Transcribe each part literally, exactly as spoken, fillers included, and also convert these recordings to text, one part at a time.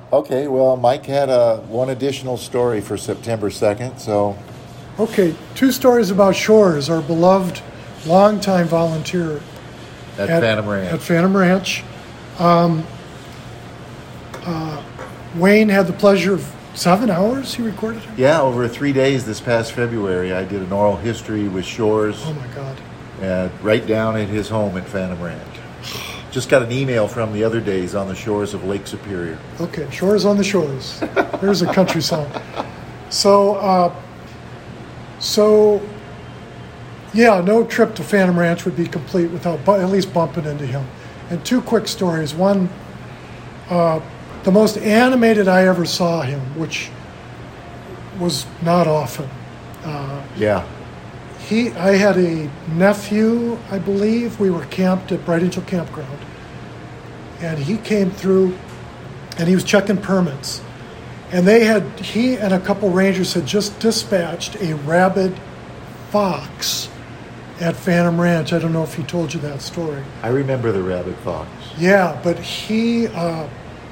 Okay, well, Mike had uh, one additional story for September second, so... Okay, two stories about Shores, our beloved longtime volunteer at, at Phantom Ranch. At Phantom Ranch. Um, uh, Wayne had the pleasure of seven hours he recorded it? Yeah, over three days this past February, I did an oral history with Shores. Oh, my God. Uh, right down at his home at Phantom Ranch. Just got an email from the other days on the shores of Lake Superior. Okay, Shores on the Shores. There's a country song. So, uh, so, yeah, no trip to Phantom Ranch would be complete without bu- at least bumping into him. And two quick stories. One, uh, the most animated I ever saw him, which was not often. Uh, yeah. He, I had a nephew, I believe. We were camped at Bright Angel Campground. And he came through, and he was checking permits. And they had, he and a couple rangers had just dispatched a rabid fox at Phantom Ranch. I don't know if he told you that story. I remember the rabid fox. Yeah, but he, uh,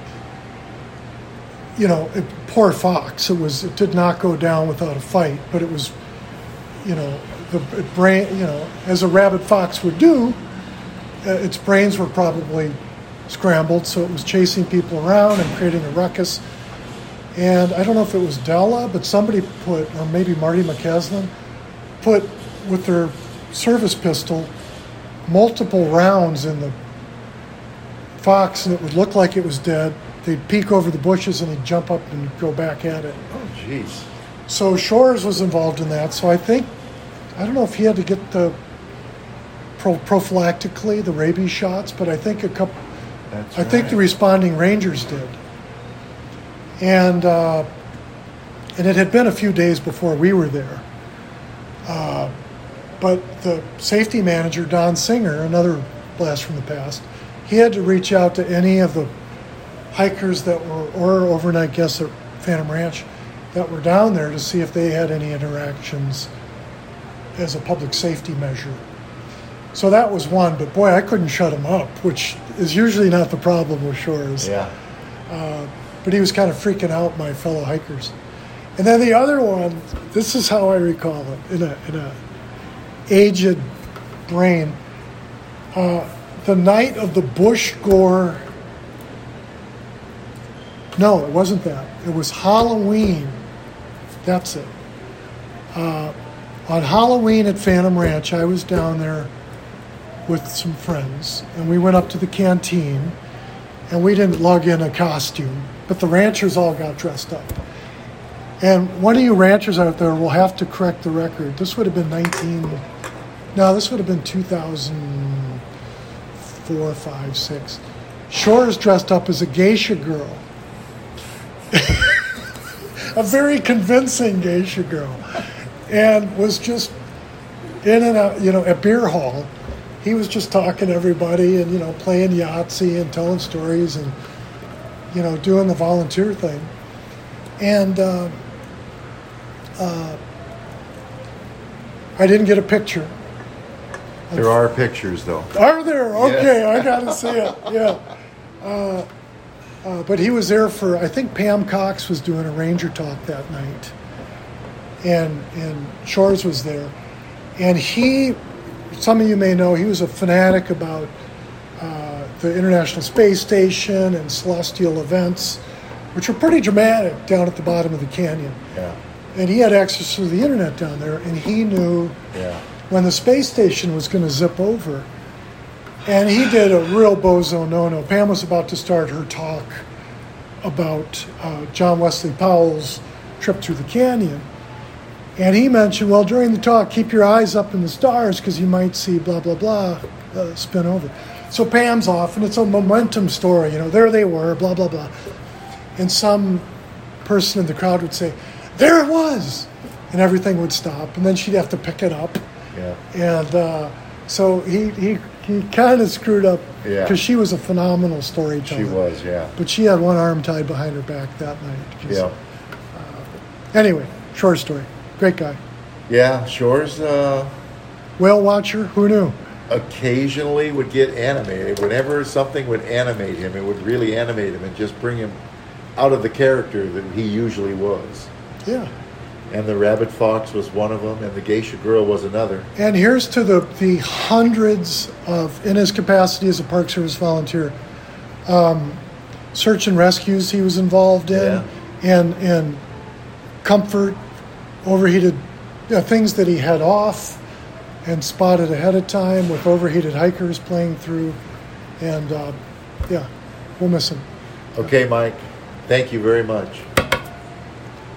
you know, it, poor fox. It was, it did not go down without a fight, but it was, you know, the brain, you know, as a rabid fox would do, uh, its brains were probably scrambled, so it was chasing people around and creating a ruckus. And I don't know if it was Della, but somebody put, or maybe Marty McCaslin, put with their service pistol multiple rounds in the fox, and it would look like it was dead. They'd peek over the bushes, and he'd jump up and go back at it. Oh, jeez. So Shores was involved in that. So I think, I don't know if he had to get the pro- prophylactically the rabies shots, but I think a couple. That's I right. think the responding rangers did. And uh, and it had been a few days before we were there. Uh, but the safety manager, Don Singer, another blast from the past, he had to reach out to any of the hikers that were, or overnight guests at Phantom Ranch that were down there to see if they had any interactions as a public safety measure. So that was one, but boy, I couldn't shut him up, which is usually not the problem with Shores. Yeah. Uh, but he was kind of freaking out my fellow hikers. And then the other one, this is how I recall it, in a, in a aged brain. Uh, the night of the Bush Gore, no, it wasn't that. It was Halloween. That's it. Uh, on Halloween at Phantom Ranch, I was down there with some friends, and we went up to the canteen, and we didn't lug in a costume, but the ranchers all got dressed up. And one of you ranchers out there will have to correct the record. This would have been nineteen, no, this would have been two thousand four, five, six. Shores dressed up as a geisha girl. A very convincing geisha girl. And was just in and out, you know, at beer hall. He was just talking to everybody and, you know, playing Yahtzee and telling stories and, you know, doing the volunteer thing. And uh, uh, I didn't get a picture. There are pictures, though. Are there? Okay, Yes. I got to see it. Yeah. Uh, uh, but he was there for, I think Pam Cox was doing a ranger talk that night. And, and Shores was there. And he, some of you may know, he was a fanatic about uh, the International Space Station and celestial events, which were pretty dramatic down at the bottom of the canyon. Yeah. And he had access to the internet down there, and he knew Yeah. when the space station was going to zip over. And he did a real bozo no-no. Pam was about to start her talk about uh, John Wesley Powell's trip through the canyon. And he mentioned, well, during the talk, keep your eyes up in the stars because you might see blah, blah, blah uh, spin over. So Pam's off, and it's a momentum story. You know, there they were, blah, blah, blah. And some person in the crowd would say, there it was! And everything would stop, and then she'd have to pick it up. Yeah. And uh, so he he, he kind of screwed up Yeah. because she was a phenomenal storyteller. She was, yeah. But she had one arm tied behind her back that night. 'cause- Yeah. Anyway, short story. Great guy. Yeah, Shores uh, Whale watcher, who knew? occasionally would get animated. Whenever something would animate him, it would really animate him and just bring him out of the character that he usually was. Yeah. And the Rabbit Fox was one of them, and the Geisha Girl was another. And here's to the, the hundreds of, in his capacity as a Park Service volunteer, um, search and rescues he was involved in, Yeah. and and comfort, overheated, you know, things that he had off and spotted ahead of time with overheated hikers playing through. And uh, yeah, we'll miss him. Okay, Mike, thank you very much.